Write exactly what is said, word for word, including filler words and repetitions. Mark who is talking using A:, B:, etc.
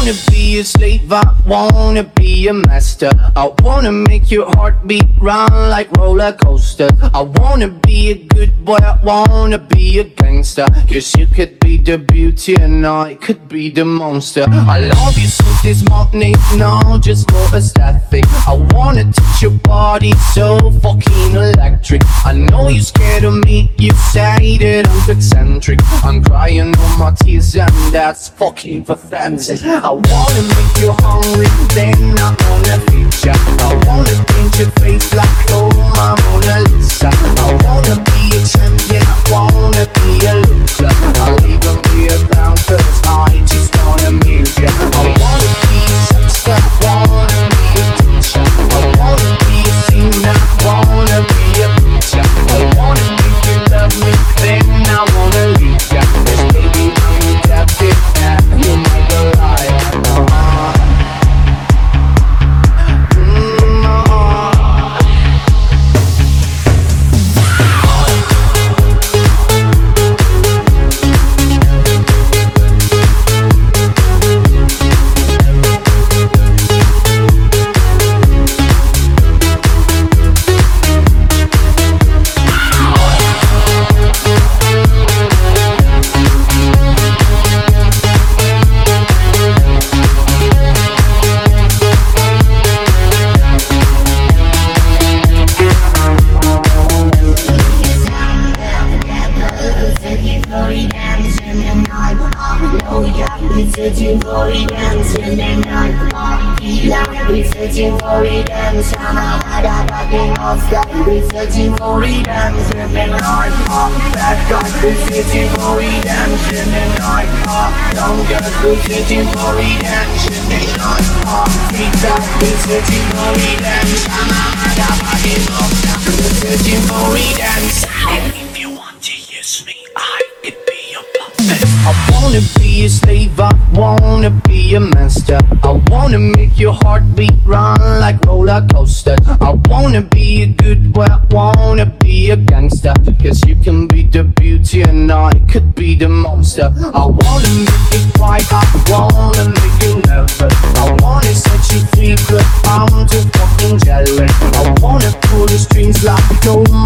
A: wanna be a slave, I wanna be a master. I wanna make your heartbeat run like roller coaster. I wanna be a good boy, I wanna be a gangster. Cause you could be the beauty and I could be the monster. I love you since this morning, no, just for aesthetic. I wanna touch your body so fucking electric. I know you're scared of me, you say that I'm eccentric. I'm crying all my tears and that's fucking pathetic. I wanna make you hungry, then I wanna feed ya. I wanna paint your face like oh my Mona Lisa. I wanna be a champion, I wanna be a loser. I'll even be a clown cause I just wanna amuse ya. I wanna be a superstar, I wanna be a teacher. I wanna be a singer, I wanna be a preacher. I wanna make you love me, then I wanna leave ya. Cause baby I'm captive and you're my Goliath.
B: Searching for redemption and I'm we're searching for redemption. I'm fucking off that. We're searching for redemption and I'm bad guys. We're searching for redemption and I'm young girls. We're searching for redemption and I'm freak that. We're searching for redemption. I'm fucking off that. We're searching for redemption. And if you want to use me, I could be your puppet.
A: I wanna be a slave, I wanna be a master. I wanna make your heartbeat run like roller coaster. I wanna be a good boy, I wanna be a gangster. Cause you can be the beauty and I could be the monster. I wanna make you cry, I wanna make you nervous. I wanna set you free but I'm too fucking jealous. I wanna pull the strings like oh